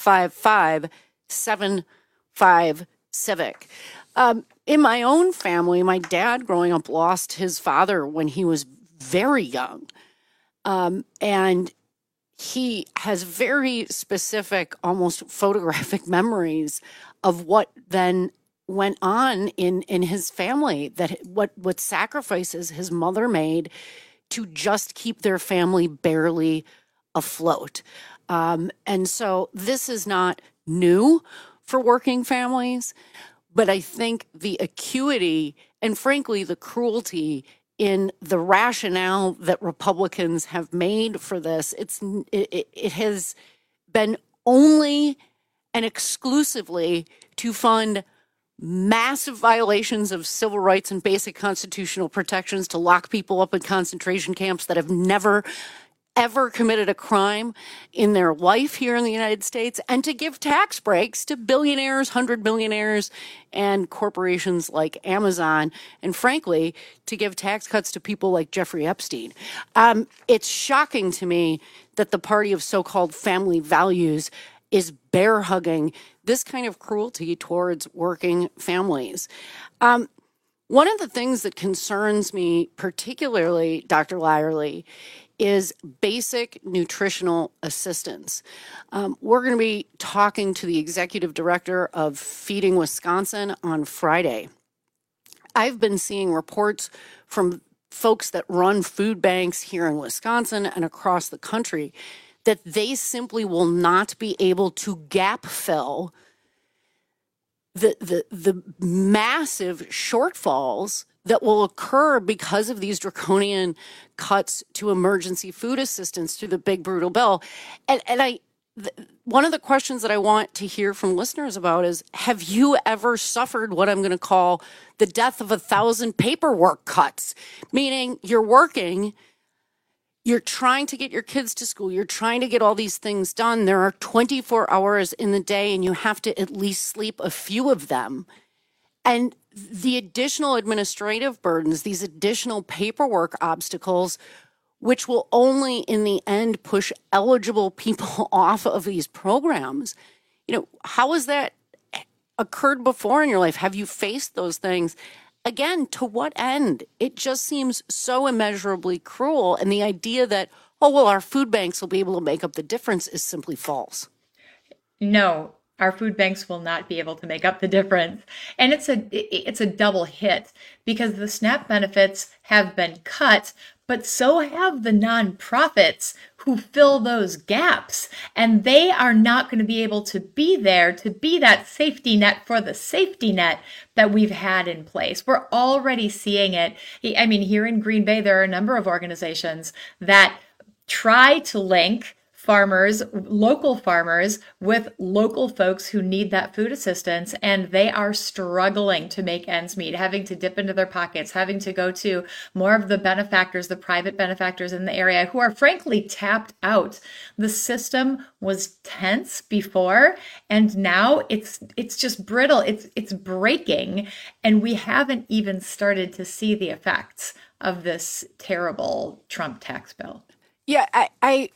855-75-CIVIC. In my own family, my dad growing up lost his father when he was very young. And he has very specific, almost photographic memories of what then went on in his family, that what sacrifices his mother made to just keep their family barely afloat. And so this is not new for working families. But I think the acuity and, frankly, the cruelty in the rationale that Republicans have made for this, it has been only and exclusively to fund massive violations of civil rights and basic constitutional protections, to lock people up in concentration camps that have never ever committed a crime in their life here in the United States, and to give tax breaks to billionaires, 100 billionaires, and corporations like Amazon, and frankly, to give tax cuts to people like Jeffrey Epstein. It's shocking to me that the party of so-called family values is bear-hugging this kind of cruelty towards working families. One of the things that concerns me particularly, Dr. Lyerly, is basic nutritional assistance. We're going to be talking to the executive director of Feeding Wisconsin on Friday. I've been seeing reports from folks that run food banks here in Wisconsin and across the country that they simply will not be able to gap fill the massive shortfalls that will occur because of these draconian cuts to emergency food assistance through the big brutal bill. One of the questions that I want to hear from listeners about is, have you ever suffered what I'm going to call the death of 1,000 paperwork cuts? Meaning you're working, you're trying to get your kids to school, you're trying to get all these things done. There are 24 hours in the day and you have to at least sleep a few of them. And the additional administrative burdens, these additional paperwork obstacles, which will only in the end push eligible people off of these programs. You know, how has that occurred before in your life? Have you faced those things? Again, to what end? It just seems so immeasurably cruel. And the idea that, oh, well, our food banks will be able to make up the difference is simply false. No. Our food banks will not be able to make up the difference. And it's a double hit because the SNAP benefits have been cut, but so have the nonprofits who fill those gaps. And they are not going to be able to be there to be that safety net for the safety net that we've had in place. We're already seeing it. I mean, here in Green Bay, there are a number of organizations that try to link farmers, local farmers, with local folks who need that food assistance, and they are struggling to make ends meet, having to dip into their pockets, having to go to more of the benefactors, the private benefactors in the area who are frankly tapped out. The system was tense before, and now it's just brittle. It's breaking, and we haven't even started to see the effects of this terrible Trump tax bill. Yeah, I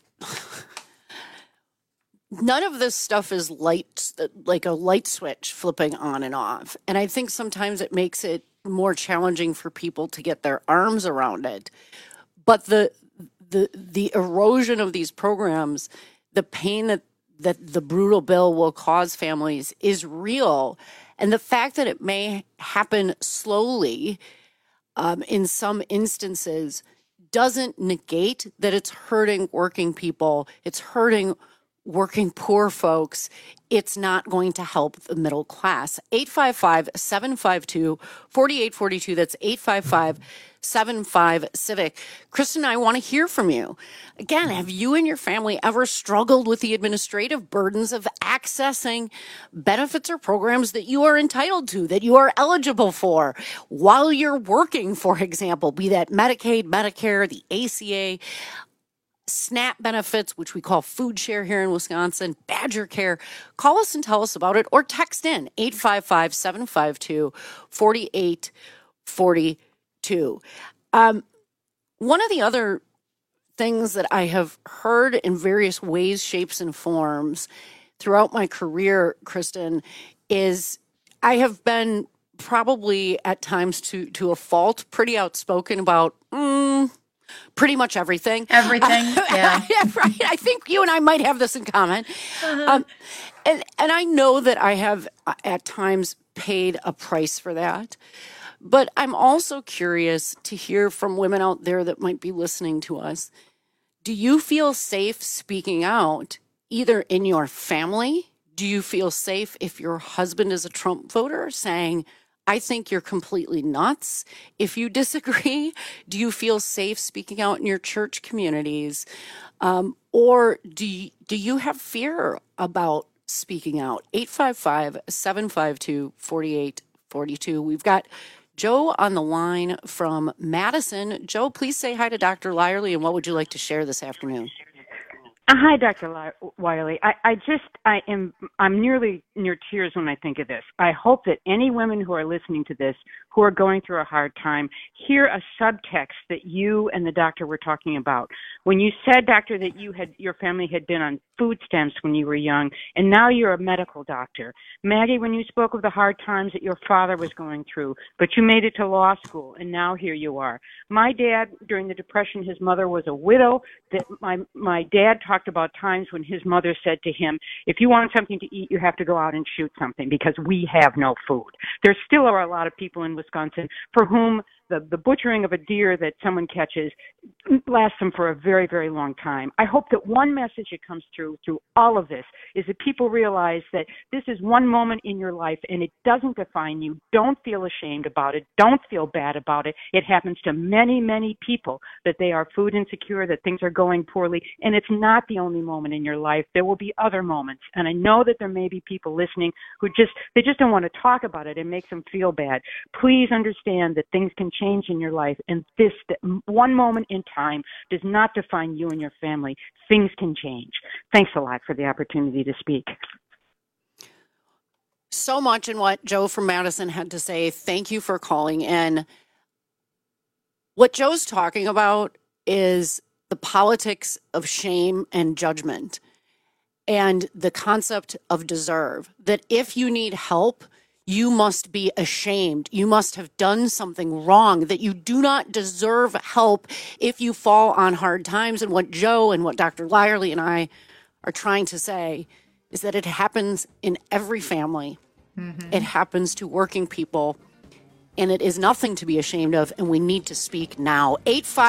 none of this stuff is like a light switch flipping on and off. And I think sometimes it makes it more challenging for people to get their arms around it. But the erosion of these programs, the pain that the brutal bill will cause families is real. And the fact that it may happen slowly in some instances doesn't negate that it's hurting working people. It's hurting working poor folks. It's not going to help the middle class. 855-752-4842. That's 855-75-CIVIC. Kristen, I want to hear from you. Again, have you and your family ever struggled with the administrative burdens of accessing benefits or programs that you are entitled to, that you are eligible for while you're working, for example, be that Medicaid, Medicare, the ACA, SNAP benefits, which we call food share here in Wisconsin, Badger Care? Call us and tell us about it, or text in 855-752-4842. One of the other things that I have heard in various ways, shapes, and forms throughout my career, Kristen, is I have been probably at times to a fault pretty outspoken about pretty much everything. Yeah. Right. I think you and I might have this in common. And I know that I have at times paid a price for that. But I'm also curious to hear from women out there that might be listening to us. Do you feel safe speaking out either in your family? Do you feel safe if your husband is a Trump voter saying, I think you're completely nuts? If you disagree, do you feel safe speaking out in your church communities? Or do you have fear about speaking out? 855-752-4842. We've got Joe on the line from Madison. Joe, please say hi to Dr. Lyerly, and what would you like to share this afternoon? Hi, Dr. Wiley. I'm nearly near tears when I think of this. I hope that any women who are listening to this, who are going through a hard time, hear a subtext that you and the doctor were talking about. When you said, doctor, that your family had been on food stamps when you were young, and now you're a medical doctor. Maggie, when you spoke of the hard times that your father was going through, but you made it to law school, and now here you are. My dad, during the Depression, his mother was a widow. That my dad talked about times when his mother said to him, if you want something to eat, you have to go out and shoot something because we have no food. There still are a lot of people in Wisconsin for whom the butchering of a deer that someone catches lasts them for a very, very long time. I hope that one message that comes through all of this is that people realize that this is one moment in your life and it doesn't define you. Don't feel ashamed about it. Don't feel bad about it. It happens to many, many people that they are food insecure, that things are going poorly, and it's not the only moment in your life. There will be other moments. And I know that there may be people listening who just don't want to talk about it. It makes them feel bad. Please understand that things can change in your life, and this one moment in time does not define you and your family. Things can change. Thanks a lot for the opportunity to speak. So much in what Joe from Madison had to say. Thank you for calling in. What Joe's talking about is the politics of shame and judgment and the concept of deserve, that if you need help, you must be ashamed. You must have done something wrong, that you do not deserve help if you fall on hard times. And what Joe and what Dr. Lyerly and I are trying to say is that it happens in every family. Mm-hmm. It happens to working people, and it is nothing to be ashamed of, and we need to speak now.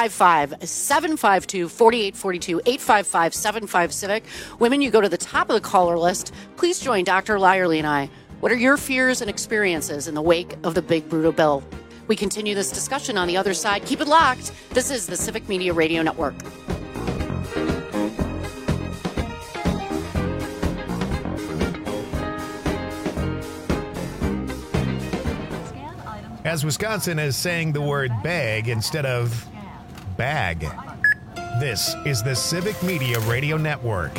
855-752-4842, 855-75-CIVIC. Women, you go to the top of the caller list. Please join Dr. Lyerly and I. What are your fears and experiences in the wake of the big brutal bill? We continue this discussion on the other side. Keep it locked. This is the Civic Media Radio Network. as Wisconsin is saying the word bag instead of bag. This is the Civic Media Radio Network.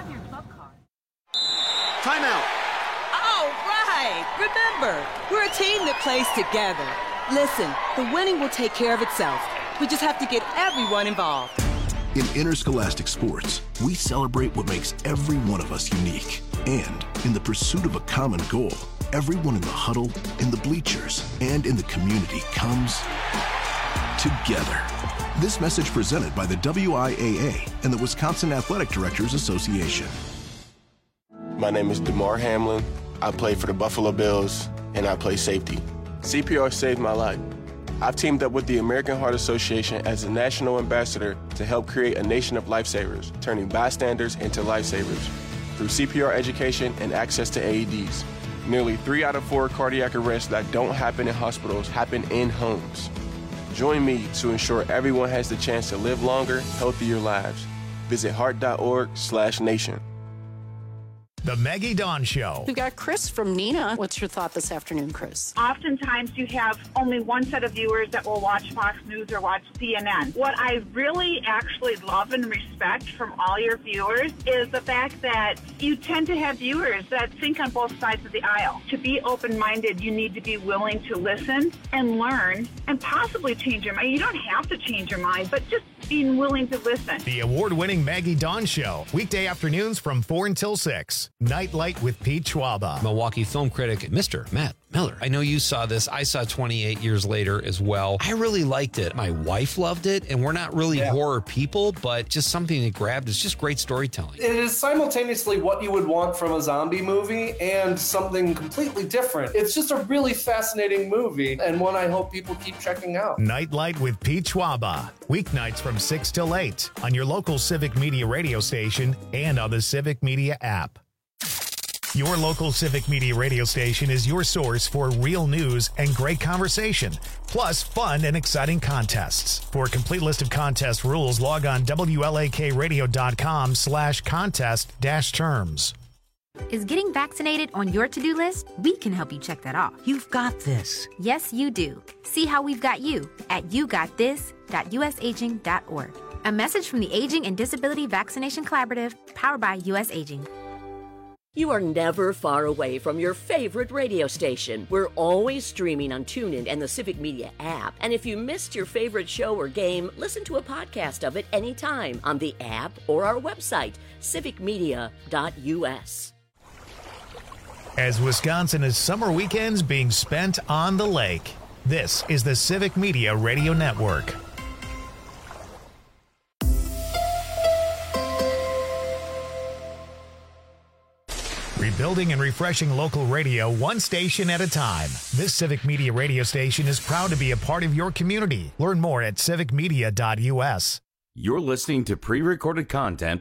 Timeout. All right. Remember, we're a team that plays together. Listen, the winning will take care of itself. We just have to get everyone involved. In interscholastic sports, we celebrate what makes every one of us unique. And in the pursuit of a common goal, everyone in the huddle, in the bleachers, and in the community comes together. This message presented by the WIAA and the Wisconsin Athletic Directors Association. My name is DeMar Hamlin. I play for the Buffalo Bills, and I play safety. CPR saved my life. I've teamed up with the American Heart Association as a national ambassador to help create a nation of lifesavers, turning bystanders into lifesavers through CPR education and access to AEDs. Nearly 3 out of 4 cardiac arrests that don't happen in hospitals happen in homes. Join me to ensure everyone has the chance to live longer, healthier lives. Visit heart.org/nation. The Maggie Dawn Show. We've got Chris from Neenah. What's your thought this afternoon, Chris? Oftentimes you have only one set of viewers that will watch Fox News or watch CNN. What I really actually love and respect from all your viewers is the fact that you tend to have viewers that think on both sides of the aisle. To be open-minded, you need to be willing to listen and learn and possibly change your mind. You don't have to change your mind, but just being willing to listen. The award-winning Maggie Dawn Show. Weekday afternoons from 4 until 6. Nightlight with Pete Schwaba. Milwaukee film critic, Mr. Matt Miller. I know you saw this. I saw 28 years later as well. I really liked it. My wife loved it, and we're not really horror people, but just something that grabbed. It's just great storytelling. It is simultaneously what you would want from a zombie movie and something completely different. It's just a really fascinating movie, and one I hope people keep checking out. Nightlight with Pete Schwaba. Weeknights from 6 till 8 on your local Civic Media radio station and on the Civic Media app. Your local Civic Media radio station is your source for real news and great conversation, plus fun and exciting contests. For a complete list of contest rules, log on WLAKradio.com/contest-terms. Is getting vaccinated on your to-do list? We can help you check that off. You've got this. Yes, you do. See how we've got you at yougotthis.usaging.org. A message from the Aging and Disability Vaccination Collaborative, powered by US Aging. You are never far away from your favorite radio station. We're always streaming on TuneIn and the Civic Media app. And if you missed your favorite show or game, listen to a podcast of it anytime on the app or our website, civicmedia.us. As Wisconsin is summer weekends being spent on the lake, this is the Civic Media Radio Network. Rebuilding and refreshing local radio one station at a time. This Civic Media radio station is proud to be a part of your community. Learn more at civicmedia.us. You're listening to pre-recorded content.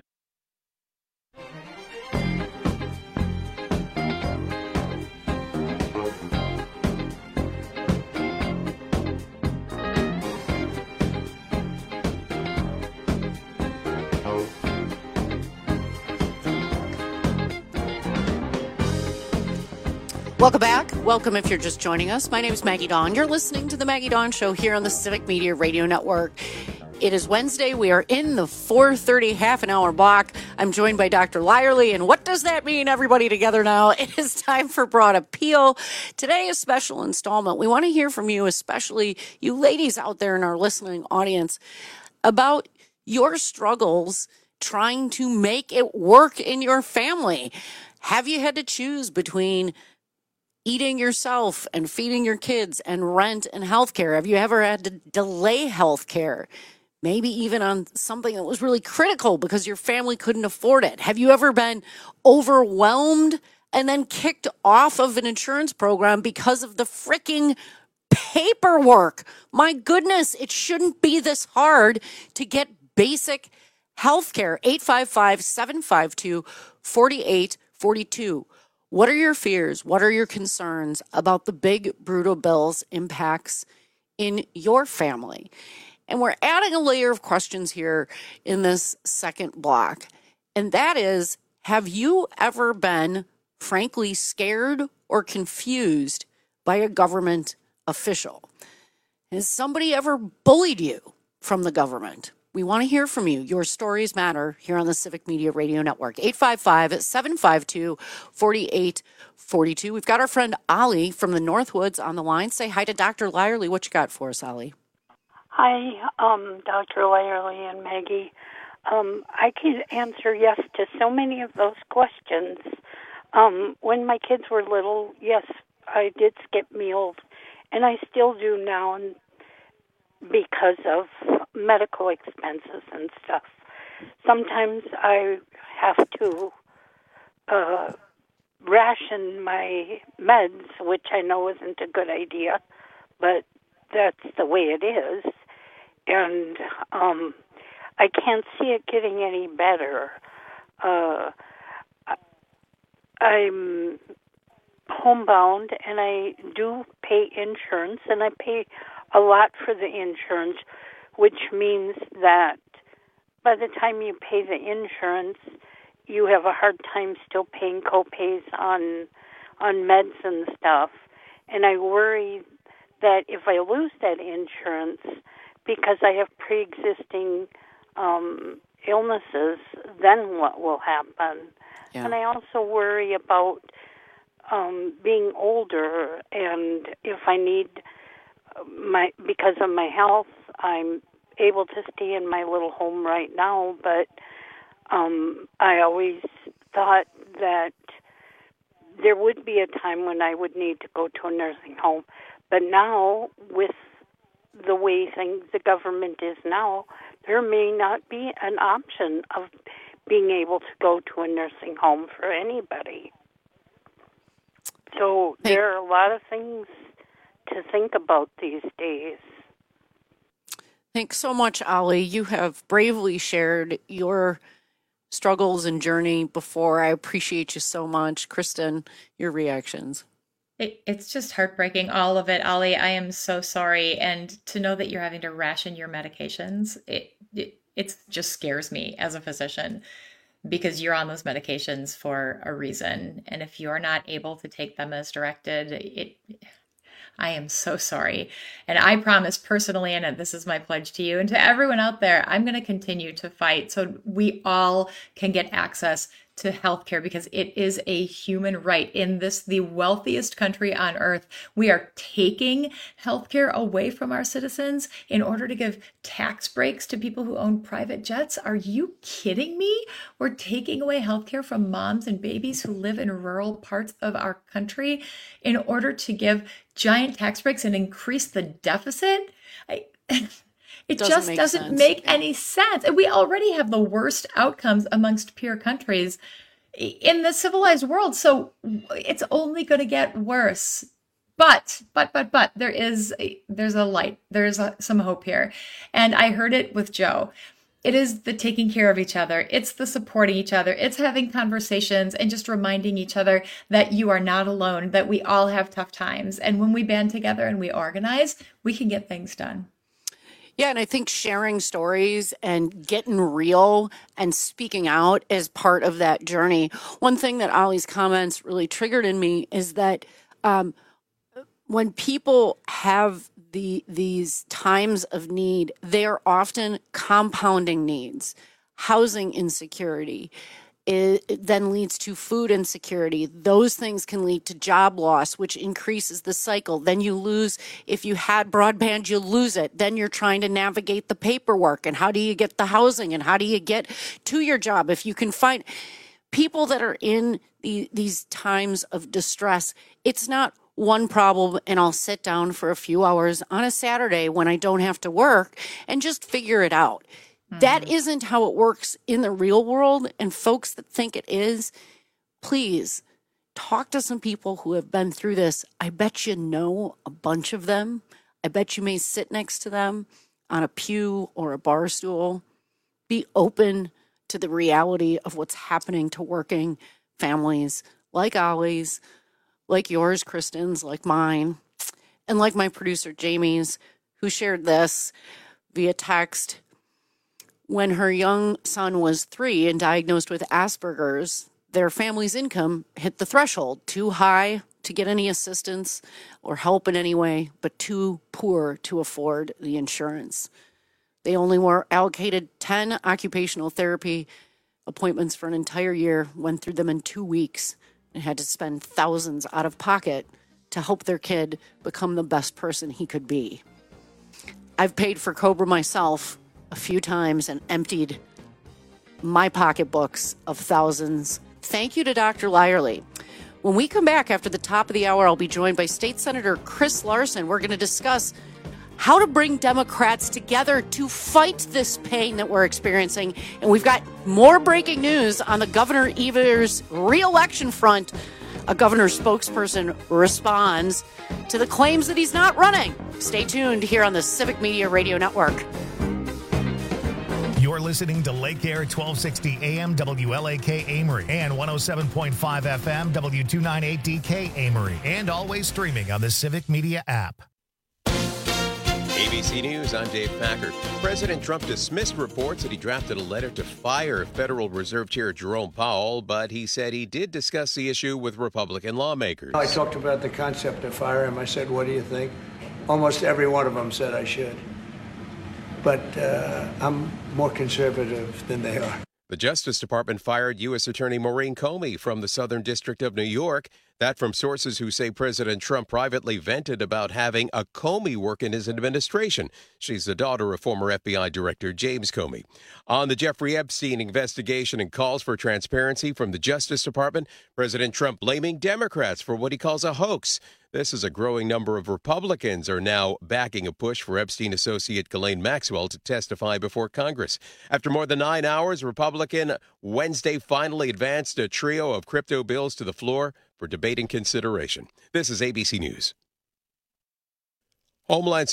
Welcome back. Welcome if you're just joining us. My name is Maggie Dawn. You're listening to the Maggie Dawn Show here on the Civic Media Radio Network. It is Wednesday. We are in the 4:30 half an hour block. I'm joined by Dr. Lyerly. And what does that mean, everybody together now? It is time for Broad Appeal. Today, a special installment. We want to hear from you, especially you ladies out there in our listening audience, about your struggles trying to make it work in your family. Have you had to choose between eating yourself and feeding your kids and rent and healthcare? Have you ever had to delay healthcare? Maybe even on something that was really critical because your family couldn't afford it. Have you ever been overwhelmed and then kicked off of an insurance program because of the freaking paperwork? My goodness, it shouldn't be this hard to get basic healthcare. 855-752-4842. What are your fears? What are your concerns about the big, brutal bills impacts in your family? And we're adding a layer of questions here in this second block. And that is, have you ever been, frankly, scared or confused by a government official. Has somebody ever bullied you from the government? We want to hear from you. Your stories matter here on the Civic Media Radio Network. 855-752-4842. We've got our friend Ollie from the Northwoods on the line. Say hi to Dr. Lyerly. What you got for us, Ollie? Hi, Dr. Lyerly and Maggie. I can answer yes to so many of those questions. When my kids were little, yes, I did skip meals, and I still do now, and because of medical expenses and stuff. Sometimes I have to ration my meds, which I know isn't a good idea, but that's the way it is. And I can't see it getting any better. I'm homebound, and I do pay insurance, and I pay a lot for the insurance, which means that by the time you pay the insurance, you have a hard time still paying co-pays on meds and stuff. And I worry that if I lose that insurance, because I have pre-existing illnesses, then what will happen? Yeah. And I also worry about being older, and if I need because of my health, I'm able to stay in my little home right now, but I always thought that there would be a time when I would need to go to a nursing home. But now, with the way the government is now, there may not be an option of being able to go to a nursing home for anybody. So there are a lot of things to think about these days. Thanks so much, Ollie. You have bravely shared your struggles and journey before. I appreciate you so much. Kristen, your reactions. It's just heartbreaking, all of it, Ollie. I am so sorry. And to know that you're having to ration your medications, it just scares me as a physician, because you're on those medications for a reason. And if you're not able to take them as directed, I am so sorry. And I promise personally, and this is my pledge to you and to everyone out there, I'm going to continue to fight so we all can get access to healthcare, because it is a human right. In the wealthiest country on earth, we are taking healthcare away from our citizens in order to give tax breaks to people who own private jets. Are you kidding me? We're taking away healthcare from moms and babies who live in rural parts of our country in order to give giant tax breaks and increase the deficit. It just doesn't make any sense. And we already have the worst outcomes amongst peer countries in the civilized world. So it's only going to get worse. But there's a light. There's some hope here. And I heard it with Joe. It is the taking care of each other. It's the supporting each other. It's having conversations and just reminding each other that you are not alone, that we all have tough times. And when we band together and we organize, we can get things done. Yeah, and I think sharing stories and getting real and speaking out is part of that journey. One thing that Ollie's comments really triggered in me is that when people have these times of need, they are often compounding needs. Housing insecurity, it then leads to food insecurity. Those things can lead to job loss, which increases the cycle. Then you lose, if you had broadband, you lose it. Then you're trying to navigate the paperwork and how do you get the housing and how do you get to your job? If you can find people that are in these times of distress, it's not one problem and I'll sit down for a few hours on a Saturday when I don't have to work and just figure it out. That isn't how it works in the real world. And folks that think it is, please talk to some people who have been through this. I bet you know a bunch of them. I bet you may sit next to them on a pew or a bar stool. Be open to the reality of what's happening to working families like Ollie's, like yours, Kristen's, like mine, and like my producer, Jamie's, who shared this via text. When her young son was 3 and diagnosed with Asperger's, their family's income hit the threshold, too high to get any assistance or help in any way, but too poor to afford the insurance. They only were allocated 10 occupational therapy appointments for an entire year, went through them in 2 weeks, and had to spend thousands out of pocket to help their kid become the best person he could be. I've paid for Cobra myself a few times and emptied my pocketbooks of thousands. Thank you to Dr. Lyerly. When we come back after the top of the hour, I'll be joined by State Senator Chris Larson. We're going to discuss how to bring Democrats together to fight this pain that we're experiencing. And we've got more breaking news on the Governor Evers re-election front. A governor spokesperson responds to the claims that he's not running. Stay tuned here on the Civic Media Radio Network. You're listening to Lake Air 1260 AM WLAK Amory and 107.5 FM W298DK Amory, and always streaming on the Civic Media app. ABC News, I'm Dave Packard. President Trump dismissed reports that he drafted a letter to fire Federal Reserve Chair Jerome Powell, but he said he did discuss the issue with Republican lawmakers. I talked about the concept of fire him. I said, what do you think? Almost every one of them said I should. But I'm more conservative than they are. The Justice Department fired U.S. Attorney Maureen Comey from the Southern District of New York. That from sources who say President Trump privately vented about having a Comey work in his administration. She's the daughter of former FBI Director James Comey. On the Jeffrey Epstein investigation and calls for transparency from the Justice Department, President Trump blaming Democrats for what he calls a hoax. This is a growing number of Republicans are now backing a push for Epstein associate Ghislaine Maxwell to testify before Congress. After more than 9 hours, Republican Wednesday finally advanced a trio of crypto bills to the floor for debate and consideration. This is ABC News. Homeland